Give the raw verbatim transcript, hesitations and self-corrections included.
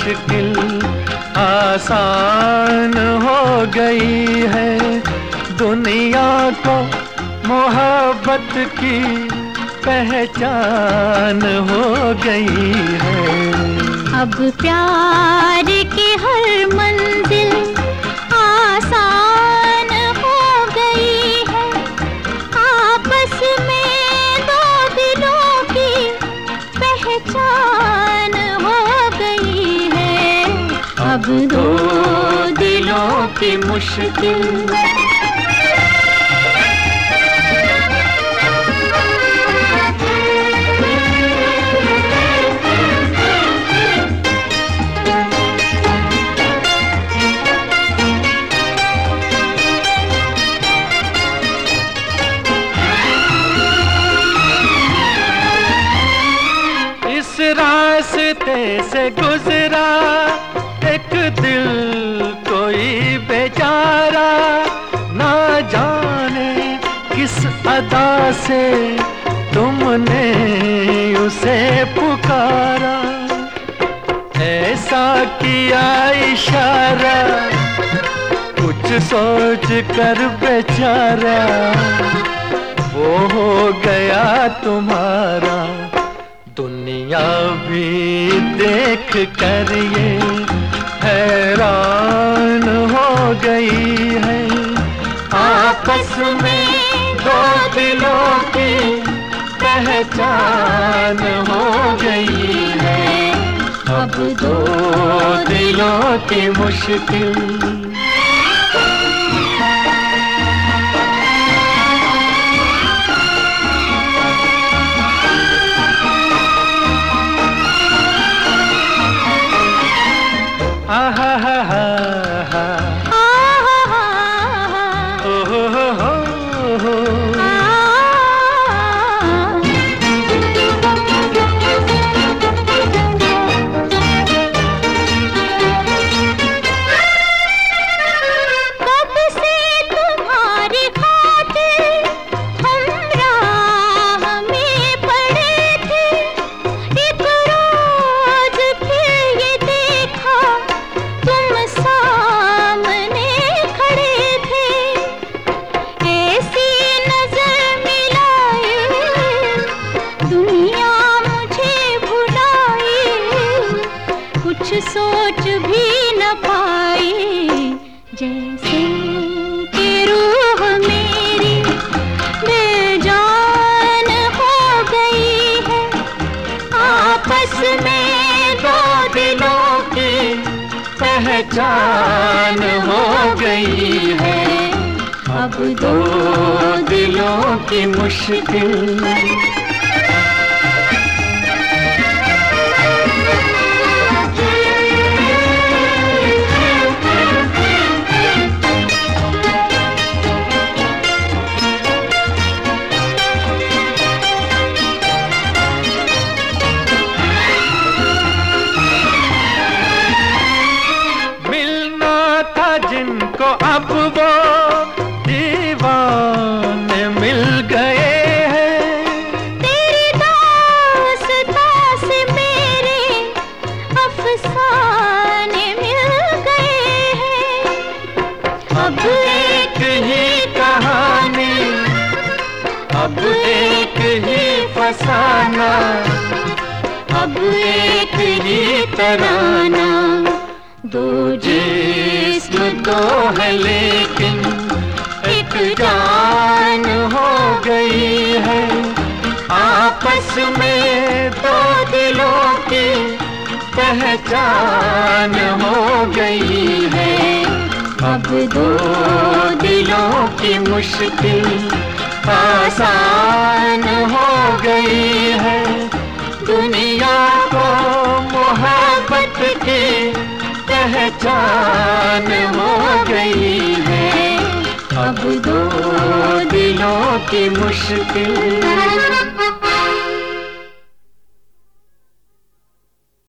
मुश्किल आसान हो गई है। दुनिया को मोहब्बत की पहचान हो गई है। अब प्यार की हर मंजिल आसान हो गई है। आपस में दो दिलों की पहचान हो गई है। अब दो दिलों की मुश्किल रास्ते से गुजरा एक दिल कोई बेचारा, ना जाने किस अदा से तुमने उसे पुकारा। ऐसा किया इशारा कुछ सोच कर बेचारा, वो हो गया तुम्हारा। दुनिया भी देख कर ये हैरान हो गई है। आपस में दो दिलों की पहचान हो गई है। अब दो दिलों की मुश्किल आहा हा हा हा ओ हो हो हो हो। कब से तुम्हारी खातिर हम राह में पड़े थे। एक रोज फिर ये देखा तुम सामने खड़े थे। ऐसी नजर मिलाए दुनिया मुझे भुलाए, कुछ सोच भी न पाए। जैसे कि रूह मेरी बेजान हो गई है। आपस में दो दिलों की पहचान हो गई है। अब दो दिलों की मुश्किल जिनको अब वो दीवाने मिल गए हैं। तेरी दास्तां से मेरे अफसाने मिल गए हैं। अब एक ही कहानी, अब एक ही फसाना, अब एक ही तराना। दो जिस्म तो है लेकिन एक जान हो गई है। आपस में दो दिलों की पहचान हो गई है। अब दो दिलों की मुश्किल आसान हो गई है। दुनिया को मोहब्बत की पहचान हो गई है। अब दो दिलों की मुश्किल